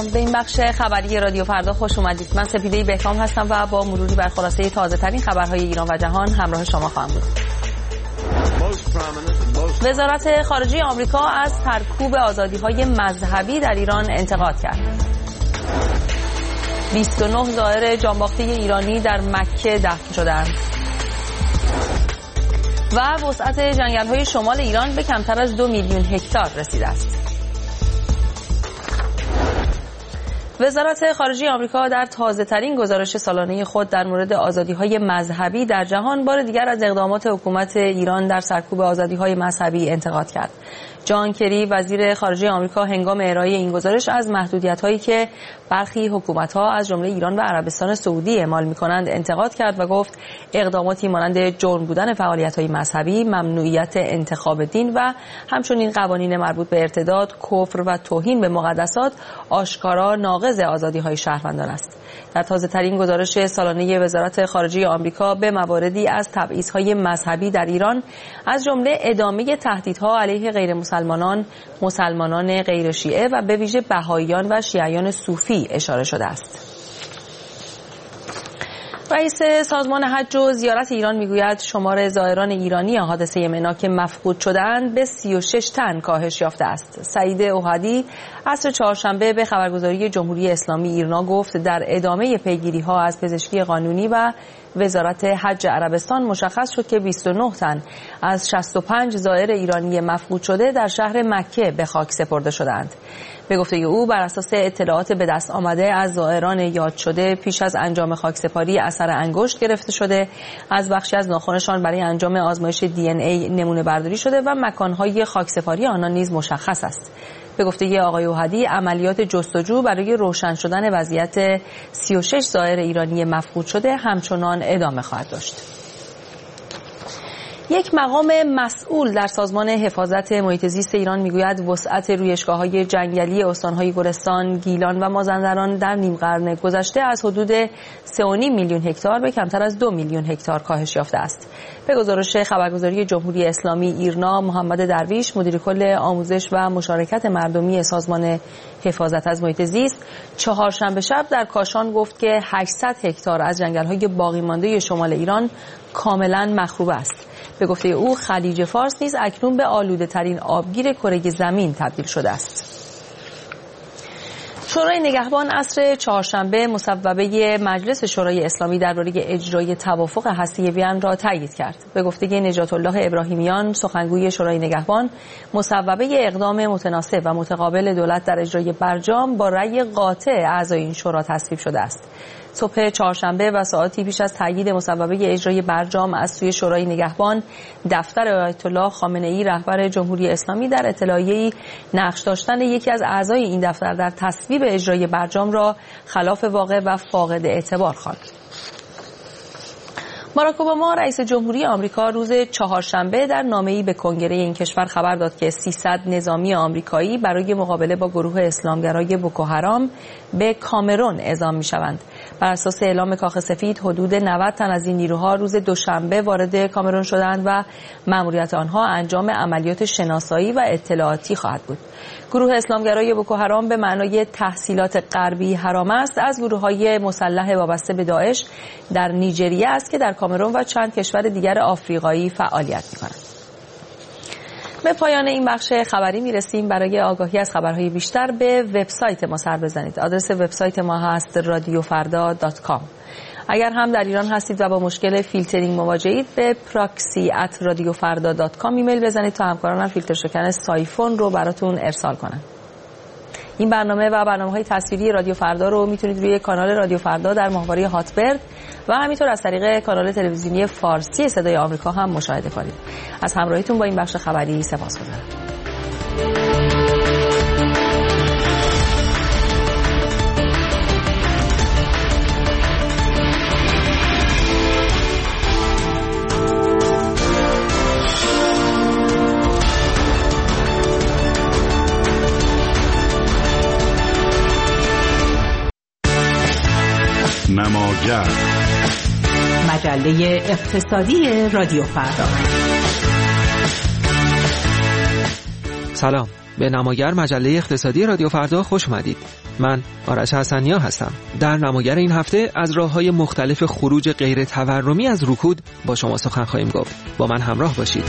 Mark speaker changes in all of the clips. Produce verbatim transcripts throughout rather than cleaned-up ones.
Speaker 1: سلام، به این بخش خبری رادیو فردا خوش اومدید. من سپیده بهرام هستم و با مروری بر خلاصه تازه ترین خبرهای ایران و جهان همراه شما خواهم بود. وزارت خارجه آمریکا از سرکوب آزادی‌های مذهبی در ایران انتقاد کرد. بیست و نه زائر جانباخته ایرانی در مکه دفن شدند. و وسعت جنگل‌های شمال ایران به کمتر از دو میلیون هکتار رسیده است. وزارت خارجه آمریکا در تازه‌ترین گزارش سالانه خود در مورد آزادی‌های مذهبی در جهان بار دیگر از اقدامات حکومت ایران در سرکوب آزادی‌های مذهبی انتقاد کرد. جان کری وزیر خارجه آمریکا هنگام ارائه این گزارش از محدودیت‌هایی که برخی حکومت‌ها از جمله ایران و عربستان سعودی اعمال می‌کنند انتقاد کرد و گفت اقداماتی مانند جرم بودن فعالیت‌های مذهبی، ممنوعیت انتخاب دین و همچنین قوانین مربوط به ارتداد، کفر و توهین به مقدسات آشکارا ناقض آزادی‌های شهروندان است. در تازه‌ترین گزارش سالانه وزارت خارجه آمریکا به مواردی از تبعیض‌های مذهبی در ایران از جمله ادامه تهدیدها علیه غیر مسلمانان، مسلمانان غیر شیعه و به ویژه بهائیان و شیعیان صوفی اشاره شده است. رئیس سازمان حج و زیارت ایران میگوید شمار زائران ایرانی حادثه منی که مفقود شده‌اند به سی و شش تن کاهش یافته است. سعید اوحدی عصر چهارشنبه به خبرگزاری جمهوری اسلامی ایرنا گفت در ادامه پیگیری‌ها از پزشکی قانونی و وزارت حج عربستان مشخص شد که بیست و نه تن از شصت و پنج زائر ایرانی مفقود شده در شهر مکه به خاک سپرده شدند. به گفته او بر اساس اطلاعات به دست آمده از زائران یاد شده پیش از انجام خاکسپاری اثر انگشت گرفته شده، از بخشی از ناخنشان برای انجام آزمایش دی ان ای نمونه برداری شده و مکانهای خاکسپاری آنان نیز مشخص است. به گفته آقای اوحدی عملیات جستجو برای روشن شدن وضعیت سی و شش زائر ایرانی مفقود شده همچنان ادامه خواهد داشت. یک مقام مسئول در سازمان حفاظت محیط زیست ایران میگوید وسعت رویشگاه‌های جنگلی استان‌های گلستان، گیلان و مازندران در نیم قرن گذشته از حدود سه و نیم میلیون هکتار به کمتر از دو میلیون هکتار کاهش یافته است. به گزارش خبرگزاری جمهوری اسلامی ایرنا، محمد درویش مدیر کل آموزش و مشارکت مردمی سازمان حفاظت از محیط زیست چهارشنبه شب در کاشان گفت که هشتصد هکتار از جنگل‌های باقی مانده شمال ایران کاملاً مخروب است. به گفته او خلیج فارس نیز اکنون به آلوده ترین آبگیر کره زمین تبدیل شده است. شورای نگهبان عصر چهارشنبه مصوبه مجلس شورای اسلامی درباره اجرای توافق هسته وین را تایید کرد. به گفته نجات الله ابراهیمیان سخنگوی شورای نگهبان، مصوبه اقدام متناسب و متقابل دولت در اجرای برجام با رأی قاطع اعضای این شورا تصویب شده است. صبح چهارشنبه و ساعاتی پیش از تایید مصوبه اجرای برجام از سوی شورای نگهبان، دفتر آیت الله خامنه‌ای رهبر جمهوری اسلامی در اطلاعیه‌ای نقش داشتن یکی از اعضای این دفتر در تصویب اجرای برجام را خلاف واقع و فاقد اعتبار خواند. باراک اوباما رئیس جمهوری آمریکا روز چهارشنبه در نامه‌ای به کنگره این کشور خبر داد که سیصد نظامی آمریکایی برای مقابله با گروه اسلامگرای بوکوحرام به کامرون اعزام می‌شوند. بر اساس اعلام کاخ سفید حدود نود تن از این نیروها روز دوشنبه وارد کامرون شدند و مأموریت آنها انجام عملیات شناسایی و اطلاعاتی خواهد بود. گروه اسلامگرای بوکوحرام به معنای تحصیلات غربی حرام است از گروه‌های مسلح وابسته به داعش در نیجریه است که در کامرون و چند کشور دیگر آفریقایی فعالیت می‌کنند. به پایان این بخش خبری میرسیم. برای آگاهی از خبرهای بیشتر به وبسایت ما سر بزنید. آدرس وبسایت ما هست رادیو فردا دات کام. اگر هم در ایران هستید و با مشکل فیلترینگ مواجهید به پراکسی ات رادیو فردا دات کام ایمیل بزنید تا همکارانم فیلتر شکن سایفون رو براتون ارسال کنن. این برنامه و برنامه‌های تصویری رادیو فردا رو میتونید روی کانال رادیو فردا در ماهواره هاتبرد و همینطور از طریق کانال تلویزیونی فارسی صدای آمریکا هم مشاهده کنید. از همراهیتون با این بخش خبری سپاسگزارم.
Speaker 2: نماگر
Speaker 3: مجله اقتصادی رادیو فردا.
Speaker 4: سلام، به نماگر مجله اقتصادی رادیو فردا خوش اومدید.
Speaker 2: من آرش حسنیا هستم. در نماگر این هفته از راه‌های مختلف خروج غیر تورمی از رکود با شما سخن خواهیم گفت. با من همراه باشید.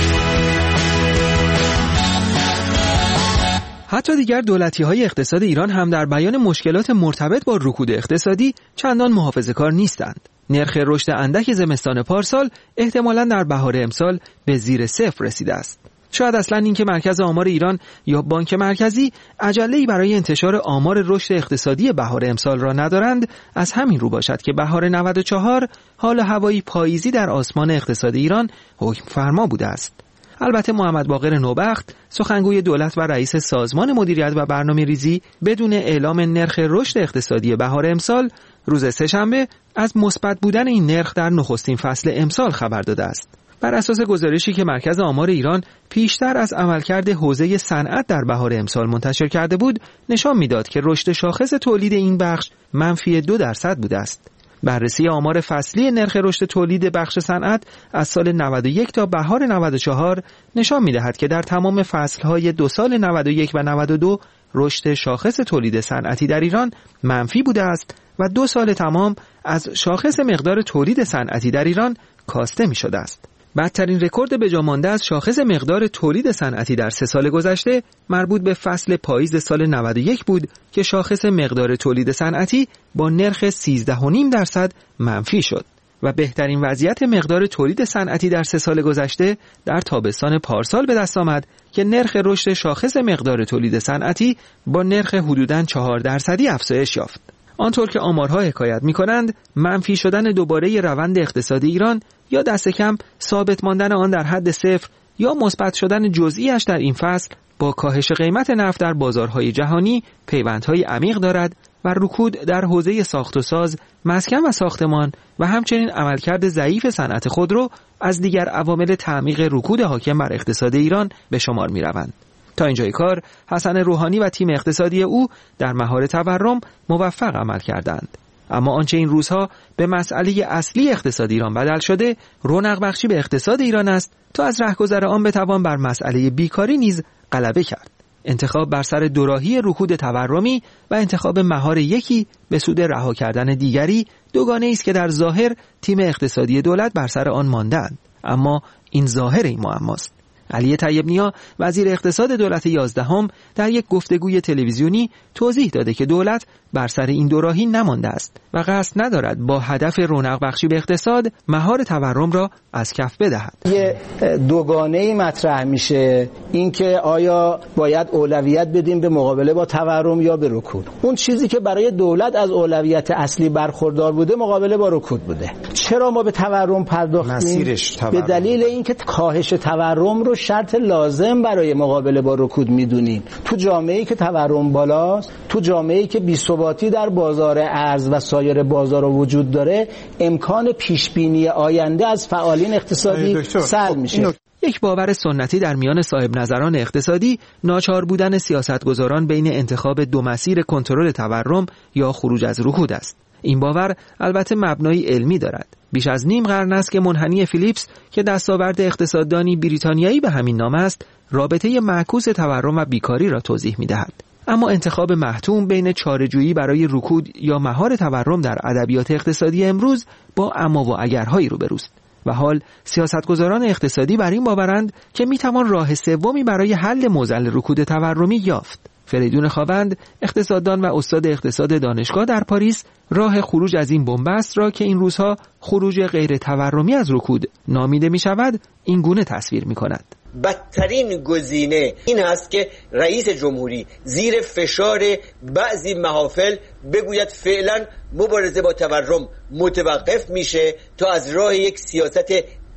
Speaker 2: حتی دیگر دولتی‌های اقتصاد ایران هم در بیان مشکلات مرتبط با رکود اقتصادی چندان محافظه‌کار نیستند. نرخ رشد اندک زمستان پارسال احتمالاً در بهار امسال به زیر صفر رسیده است. شاید اصلاً اینکه مرکز آمار ایران یا بانک مرکزی عجله‌ای برای انتشار آمار رشد اقتصادی بهار امسال را ندارند، از همین رو باشد که بهار نود و چهار حال هوایی پاییزی در آسمان اقتصاد ایران حکم فرما بوده است. البته محمد باقر نوبخت، سخنگوی دولت و رئیس سازمان مدیریت و برنامه‌ریزی، بدون اعلام نرخ رشد اقتصادی بهار امسال روز سه‌شنبه از مثبت بودن این نرخ در نخستین فصل امسال خبر داده است. بر اساس گزارشی که مرکز آمار ایران پیشتر از عملکرد حوزه صنعت در بهار امسال منتشر کرده بود، نشان می‌داد که رشد شاخص تولید این بخش منفی دو درصد بوده است. بررسی آمار فصلی نرخ رشد تولید بخش صنعت از سال نود و یک تا بهار نود و چهار نشان می‌دهد که در تمام فصل‌های دو سال نود و یک و نود و دو رشد شاخص تولید صنعتی در ایران منفی بوده است و دو سال تمام از شاخص مقدار تولید صنعتی در ایران کاسته می‌شده است. بدترین رکورد به جا مانده از شاخص مقدار تولید صنعتی در سه سال گذشته مربوط به فصل پاییز سال نود و یک بود که شاخص مقدار تولید صنعتی با نرخ سیزده و نیم درصد منفی شد و بهترین وضعیت مقدار تولید صنعتی در سه سال گذشته در تابستان پارسال به دست آمد که نرخ رشد شاخص مقدار تولید صنعتی با نرخ حدوداً چهار درصدی افزایش یافت. آنطور که آمارها حکایت می‌کنند، منفی شدن دوباره روند اقتصادی ایران یا دست کم ثابت ماندن آن در حد صفر یا مثبت شدن جزئیش در این فصل با کاهش قیمت نفت در بازارهای جهانی پیوندهای عمیق دارد و رکود در حوزه ساخت و ساز، مسکن و ساختمان و همچنین عملکرد ضعیف صنعت خودرو از دیگر عوامل تعمیق رکود حاکم بر اقتصاد ایران به شمار می‌روند. تا اینجای کار حسن روحانی و تیم اقتصادی او در مهار تورم موفق عمل کردند. اما آنچه این روزها به مسئله اصلی اقتصاد ایران بدل شده، رونق بخشی به اقتصاد ایران است تا از رهگذر آن بتوان بر مسئله بیکاری نیز غلبه کرد. انتخاب بر سر دوراهی رکود تورمی و انتخاب مهار یکی به سود رها کردن دیگری دوگانه است که در ظاهر تیم اقتصادی دولت بر سر آن ماندند، اما این ظاهر این معماست. علی طیب نیا وزیر اقتصاد دولت یازدهم در یک گفتگوی تلویزیونی توضیح داده که دولت بر سر این دوراهی نمانده است و قصد ندارد با هدف رونق بخشی به اقتصاد مهار تورم را از کف بدهد.
Speaker 4: یه دوگانه‌ای مطرح میشه، اینکه آیا باید اولویت بدیم به مقابله با تورم یا به رکود. اون چیزی که برای دولت از اولویت اصلی برخوردار بوده مقابله با رکود بوده. چرا ما به تورم پرداختیم؟ به دلیل اینکه کاهش تورم رو شرط لازم برای مقابله با رکود میدونیم. تو جامعه‌ای که تورم بالاست، تو جامعه‌ای که بی‌ثباتی در بازار ارز و سایر بازارها وجود داره، امکان پیشبینی آینده از فعالین اقتصادی سلب میشه.
Speaker 2: یک باور سنتی در میان صاحب نظران اقتصادی ناچار بودن سیاستگزاران بین انتخاب دو مسیر کنترل تورم یا خروج از رکود است. این باور البته مبنای علمی دارد. بیش از نیم قرن است که منحنی فیلیپس که دستاورد اقتصاددانی بریتانیایی به همین نام است، رابطه معکوس تورم و بیکاری را توضیح می‌دهد. اما انتخاب محتوم بین چاره‌جویی برای رکود یا مهار تورم در ادبیات اقتصادی امروز با اما و اگرهایی روبروست و حال سیاستگزاران اقتصادی بر این باورند که میتوان راه سومی برای حل معضل رکود تورمی یافت. فریدون خاوند، اقتصاددان و استاد اقتصاد دانشگاه در پاریس، راه خروج از این بنبست را که این روزها خروج غیر تورمی از رکود نامیده می شود این گونه تصویر می کند.
Speaker 5: بدترین گزینه این هست که رئیس جمهوری زیر فشار بعضی محافل بگوید فعلا مبارزه با تورم متوقف میشه تا از راه یک سیاست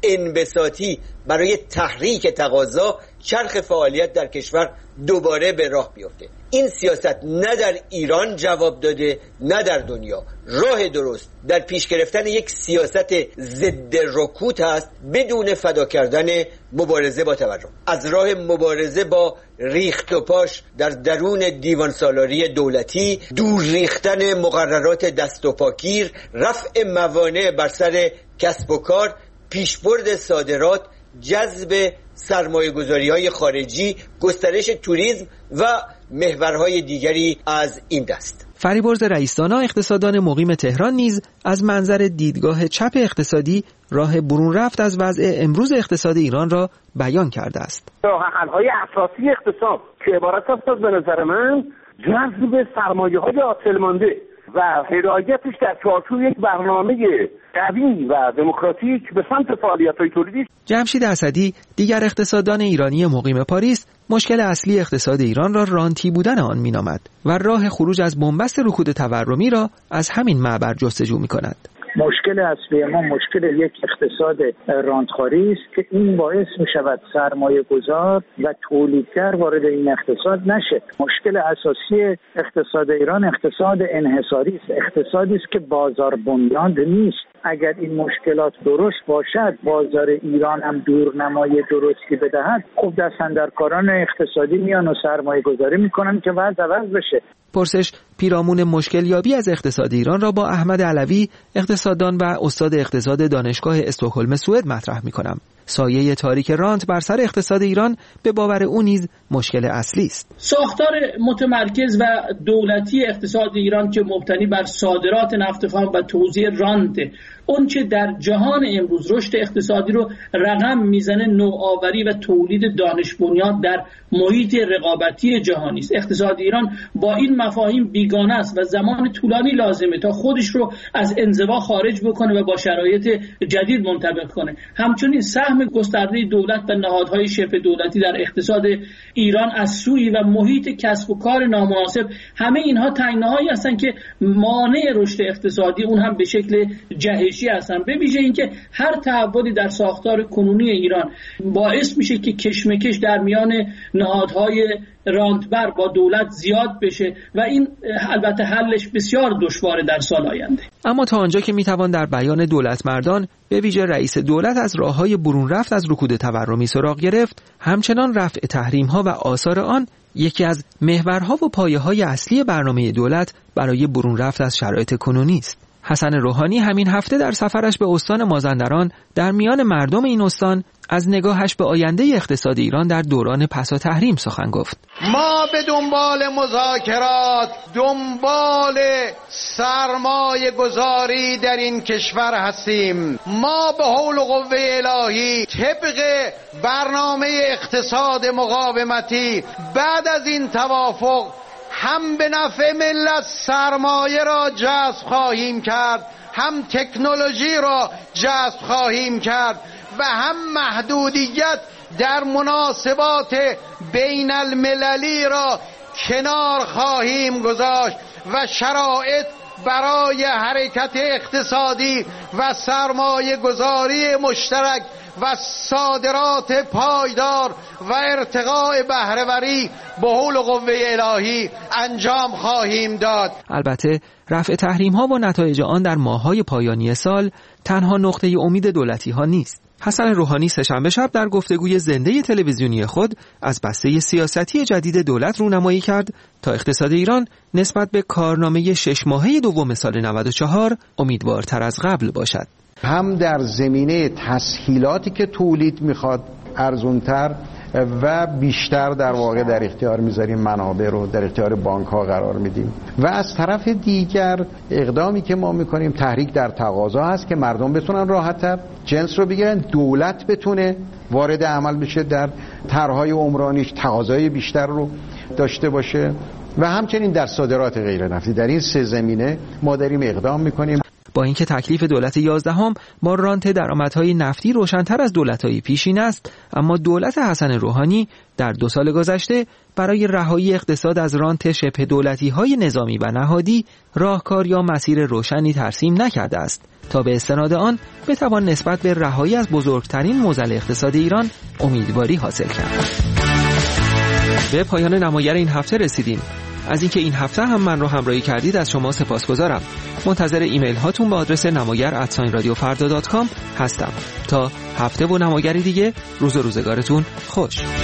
Speaker 5: انبساطی برای تحریک تقاضا چرخ فعالیت در کشور دوباره به راه بیفته. این سیاست نه در ایران جواب داده نه در دنیا. راه درست در پیش گرفتن یک سیاست ضد رکود است بدون فدا کردن مبارزه با تورم. از راه مبارزه با ریخت و پاش در درون دیوان سالاری دولتی، دور ریختن مقررات دست و پاگیر، رفع موانع بر سر کسب و کار، پیشبرد صادرات، جذب سرمایه‌گذاری‌های خارجی، گسترش توریسم و محورهای دیگری از این دست.
Speaker 2: فریبرز رئیس‌دانا اقتصاددان مقیم تهران نیز از منظر دیدگاه چپ اقتصادی راه برون رفت از وضع امروز اقتصاد ایران را بیان کرده است.
Speaker 6: راه حل‌های اساسی اقتصاد که عبارت است از به نظر من جذب سرمایه‌های حاصل مانده و هدایتش در چارچوب یک برنامه قوی و دموکراتیک به سمت فعالیت‌های تولیدی.
Speaker 2: جمشید اسدی دیگر اقتصاددان ایرانی مقیم پاریس مشکل اصلی اقتصاد ایران را رانتی بودن آن می‌نامد و راه خروج از بنبست رکود تورمی را از همین معبر جستجو می‌کند.
Speaker 7: مشکل اصلی ما مشکل یک اقتصاد رانتخواری است که این باعث می شود سرمایه گذار و تولیدگر وارد این اقتصاد نشه. مشکل اساسی اقتصاد ایران اقتصاد انحصاری است، اقتصادی است که بازار بنیاد نیست. اگر این مشکلات درست باشد، بازار ایران هم دورنمای درستی بدهد، خب دستاندرکاران اقتصادی میان و سرمایه گذاری میکنن که وضع عوض بشه.
Speaker 2: پرسش پیرامون مشکل یابی از اقتصاد ایران را با احمد علوی اقتصاددان و استاد اقتصاد دانشگاه استکهلم سوئد مطرح می‌کنم. سایه تاریک رانت بر سر اقتصاد ایران به باور او نیز مشکل اصلی است.
Speaker 8: ساختار متمرکز و دولتی اقتصاد ایران که مبتنی بر صادرات نفت خام و توزیع رانت، اون چه در جهان امروز رشد اقتصادی رو رقم میزنه نوآوری و تولید دانش بنیاد در محیط رقابتی جهانی است. اقتصاد ایران با این مفاهیم بیگانه است و زمان طولانی لازمه تا خودش رو از انزوا خارج بکنه و با شرایط جدید منطبق کنه. همچنین سهم گسترده دولت و نهادهای شبه دولتی در اقتصاد ایران از سوی و محیط کسب و کار نامناسب، همه اینها تنگناهایی هستند که مانع رشد اقتصادی اون هم به شکل جهشی هستن. به ویژه اینکه هر تحولی در ساختار کنونی ایران باعث میشه که کشمکش در میان نهادهای رانتبر با دولت زیاد بشه و این البته حلش بسیار دشواره در سال آینده.
Speaker 2: اما تا آنجا که میتوان در بیان دولت مردان به ویژه رئیس دولت از راههای برون رفت از رکود تورمی سراغ گرفت، همچنان رفع تحریم‌ها و آثار آن یکی از محورها و پایه‌های اصلی برنامه دولت برای برون رفت از شرایط کنونی است. حسن روحانی همین هفته در سفرش به استان مازندران در میان مردم این استان از نگاهش به آینده اقتصاد ایران در دوران پسا تحریم سخن گفت.
Speaker 9: ما به دنبال مذاکرات، دنبال سرمایه گذاری در این کشور هستیم. ما به حول و قوه الهی طبق برنامه اقتصاد مقاومتی بعد از این توافق هم به نفع ملت سرمایه را جذب خواهیم کرد، هم تکنولوژی را جذب خواهیم کرد و هم محدودیت در مناسبات بین المللی را کنار خواهیم گذاشت و شرایط برای حرکت اقتصادی و سرمایه گذاری مشترک و صادرات پایدار و ارتقاء بهره‌وری به حول و قوه الهی انجام خواهیم داد.
Speaker 2: البته رفع تحریم ها و نتایج آن در ماه‌های پایانی سال تنها نقطه امید دولتی ها نیست. حسن روحانی سه‌شنبه شب در گفتگوی زنده تلویزیونی خود از بسته سیاستی جدید دولت رونمایی کرد تا اقتصاد ایران نسبت به کارنامه شش ماهه دوم سال نود و چهار امیدوارتر از قبل باشد.
Speaker 10: هم در زمینه تسهیلاتی که تولید میخواد ارزونتر و بیشتر در واقع در اختیار میذاریم، منابع رو در اختیار بانک ها قرار میدیم و از طرف دیگر اقدامی که ما میکنیم تحریک در تقاضا هست که مردم بتونن راحت‌تر جنس رو بگیرن، دولت بتونه وارد عمل بشه در طرح‌های عمرانیش، تقاضای بیشتر رو داشته باشه و همچنین در صادرات غیر نفتی. در این سه زمینه ما داریم اقدام میکنیم.
Speaker 2: با اینکه تکلیف دولت یازدهم با رانت درآمدهای نفتی روشن‌تر از دولت‌های پیشین است، اما دولت حسن روحانی در دو سال گذشته برای رهایی اقتصاد از رانت شبه دولتی‌های نظامی و نهادی راهکار یا مسیر روشنی ترسیم نکرده است تا به استناد آن بتوان نسبت به رهایی از بزرگترین معضل اقتصاد ایران امیدواری حاصل کرد. به پایان نمایر این هفته رسیدیم. از اینکه این هفته هم من رو همراهی کردید از شما سپاسگزارم. منتظر ایمیل هاتون به آدرس نمایر ات رادیو فردا دات کام هستم. تا هفته و نمایری دیگه، روز و روزگارتون خوش.